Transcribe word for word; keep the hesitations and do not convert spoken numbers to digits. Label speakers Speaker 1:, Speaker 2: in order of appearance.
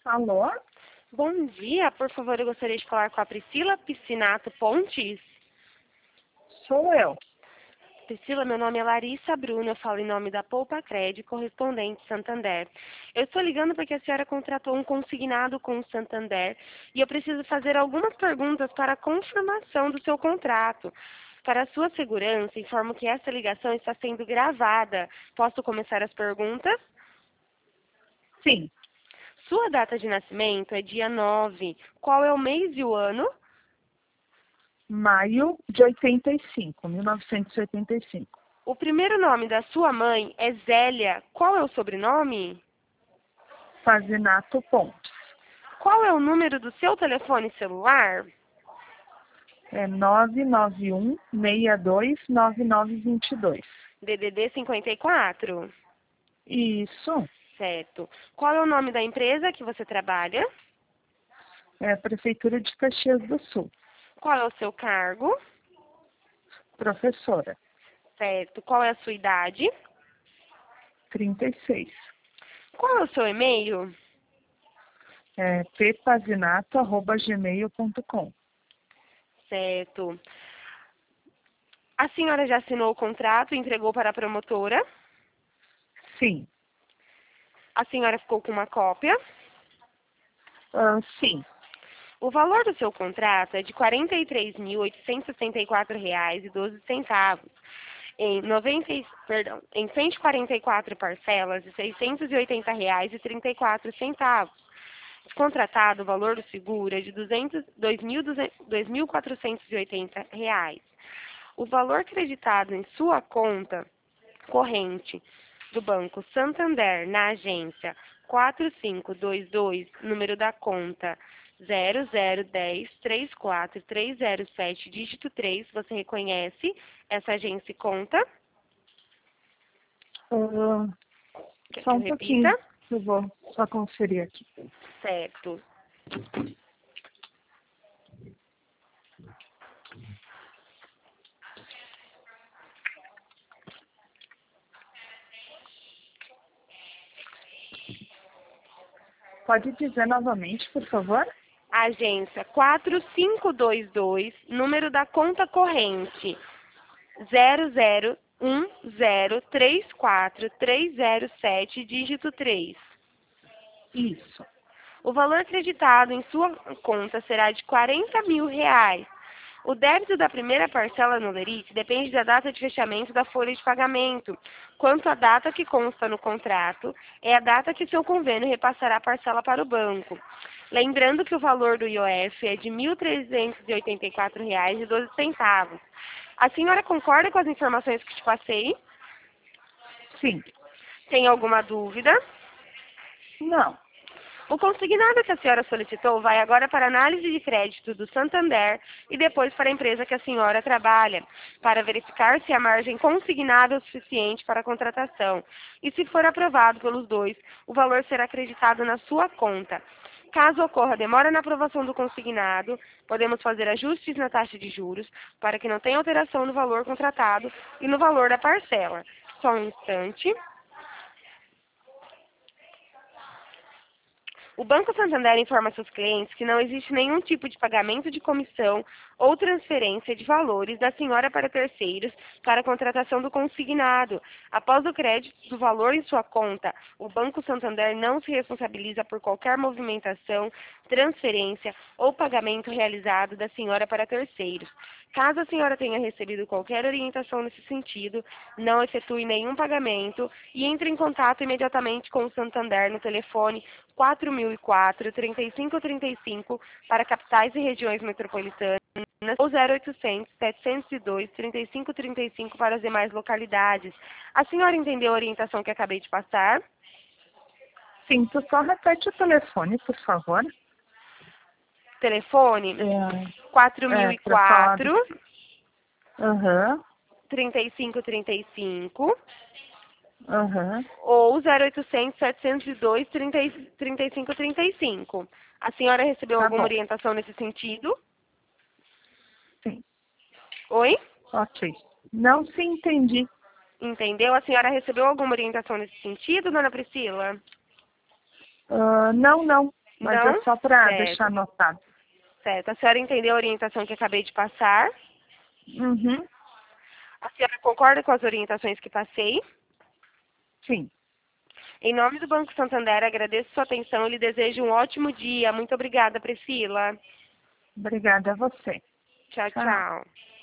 Speaker 1: Alô?
Speaker 2: Bom dia, por favor, eu gostaria de falar com a Priscila Piscinato Pontes.
Speaker 1: Sou eu.
Speaker 2: Priscila, meu nome é Larissa Bruno, eu falo em nome da Poupa Cred, correspondente Santander. Eu estou ligando porque a senhora contratou um consignado com o Santander e eu preciso fazer algumas perguntas para a confirmação do seu contrato. Para a sua segurança, informo que essa ligação está sendo gravada. Posso começar as perguntas?
Speaker 1: Sim.
Speaker 2: Sua data de nascimento é dia nove. Qual é o mês e o ano?
Speaker 1: Maio de oitenta e cinco, mil novecentos e oitenta e cinco.
Speaker 2: O primeiro nome da sua mãe é Zélia. Qual é o sobrenome?
Speaker 1: Fazinato Pontes.
Speaker 2: Qual é o número do seu telefone celular?
Speaker 1: É nove nove um, seis dois, nove nove dois dois.
Speaker 2: D D D cinquenta e quatro?
Speaker 1: Isso.
Speaker 2: Certo. Qual é o nome da empresa que você trabalha?
Speaker 1: É a Prefeitura de Caxias do Sul.
Speaker 2: Qual é o seu cargo?
Speaker 1: Professora.
Speaker 2: Certo. Qual é a sua idade?
Speaker 1: trinta e seis.
Speaker 2: Qual é o seu e-mail?
Speaker 1: É ppazinato arroba gmail ponto com.
Speaker 2: Certo. A senhora já assinou o contrato e entregou para a promotora?
Speaker 1: Sim.
Speaker 2: A senhora ficou com uma cópia?
Speaker 1: Ah, sim.
Speaker 2: O valor do seu contrato é de quarenta e três mil, oitocentos e sessenta e quatro reais e doze centavos. Em, noventa, e- perdão, em cento e quarenta e quatro parcelas de seiscentos e oitenta reais e trinta e quatro centavos. Contratado, o valor do seguro é de duzentos, dois mil duzentos, dois mil quatrocentos e oitenta reais. O valor creditado em sua conta corrente do Banco Santander na agência quatro cinco dois dois, número da conta zero zero um zero três quatro três zero sete, dígito três, você reconhece essa agência e conta?
Speaker 1: Ah,
Speaker 2: Quer
Speaker 1: só
Speaker 2: que eu
Speaker 1: um pouquinho.
Speaker 2: repita?
Speaker 1: Eu vou só conferir aqui.
Speaker 2: Certo.
Speaker 1: Pode dizer novamente, por favor?
Speaker 2: Agência quatro cinco dois dois, número da conta corrente zero zero um zero três quatro três zero sete, dígito três.
Speaker 1: Isso.
Speaker 2: O valor creditado em sua conta será de quarenta mil reais. O débito da primeira parcela no Lerite depende da data de fechamento da folha de pagamento. Quanto à data que consta no contrato, é a data que seu convênio repassará a parcela para o banco. Lembrando que o valor do I O F é de mil trezentos e oitenta e quatro reais e doze centavos. A senhora concorda com as informações que te passei?
Speaker 1: Sim.
Speaker 2: Tem alguma dúvida?
Speaker 1: Não.
Speaker 2: O consignado que a senhora solicitou vai agora para a análise de crédito do Santander e depois para a empresa que a senhora trabalha, para verificar se a margem consignada é o suficiente para a contratação. E se for aprovado pelos dois, o valor será acreditado na sua conta. Caso ocorra demora na aprovação do consignado, podemos fazer ajustes na taxa de juros para que não tenha alteração no valor contratado e no valor da parcela. Só um instante. O Banco Santander informa seus clientes que não existe nenhum tipo de pagamento de comissão ou transferência de valores da senhora para terceiros para a contratação do consignado. Após o crédito do valor em sua conta, o Banco Santander não se responsabiliza por qualquer movimentação, transferência ou pagamento realizado da senhora para terceiros. Caso a senhora tenha recebido qualquer orientação nesse sentido, não efetue nenhum pagamento e entre em contato imediatamente com o Santander no telefone quatro mil e quatro, trinta e cinco trinta e cinco para capitais e regiões metropolitanas ou zero oitocentos, setecentos e dois, trinta e cinco trinta e cinco para as demais localidades. A senhora entendeu a orientação que acabei de passar?
Speaker 1: Sim, tu só repete o telefone, por favor.
Speaker 2: Telefone
Speaker 1: É,
Speaker 2: quatro mil
Speaker 1: é
Speaker 2: e
Speaker 1: para falar do...
Speaker 2: quatro,
Speaker 1: Aham,
Speaker 2: trinta e cinco trinta e cinco
Speaker 1: aham.
Speaker 2: ou zero oitocentos, setecentos e dois, trinta e cinco trinta e cinco. A senhora recebeu
Speaker 1: Tá
Speaker 2: alguma
Speaker 1: bom.
Speaker 2: orientação nesse sentido?
Speaker 1: Sim,
Speaker 2: Oi?
Speaker 1: ok. Não se entendi.
Speaker 2: Entendeu? A senhora recebeu alguma orientação nesse sentido, dona Priscila?
Speaker 1: Ah, não, não. Mas
Speaker 2: Não?
Speaker 1: é só para
Speaker 2: Certo.
Speaker 1: deixar anotado.
Speaker 2: Certo. A senhora entendeu a orientação que acabei de passar?
Speaker 1: Uhum.
Speaker 2: A senhora concorda com as orientações que passei?
Speaker 1: Sim.
Speaker 2: Em nome do Banco Santander, agradeço sua atenção e lhe desejo um ótimo dia. Muito obrigada, Priscila.
Speaker 1: Obrigada a você.
Speaker 2: Tchau,
Speaker 1: Tchau.
Speaker 2: tchau.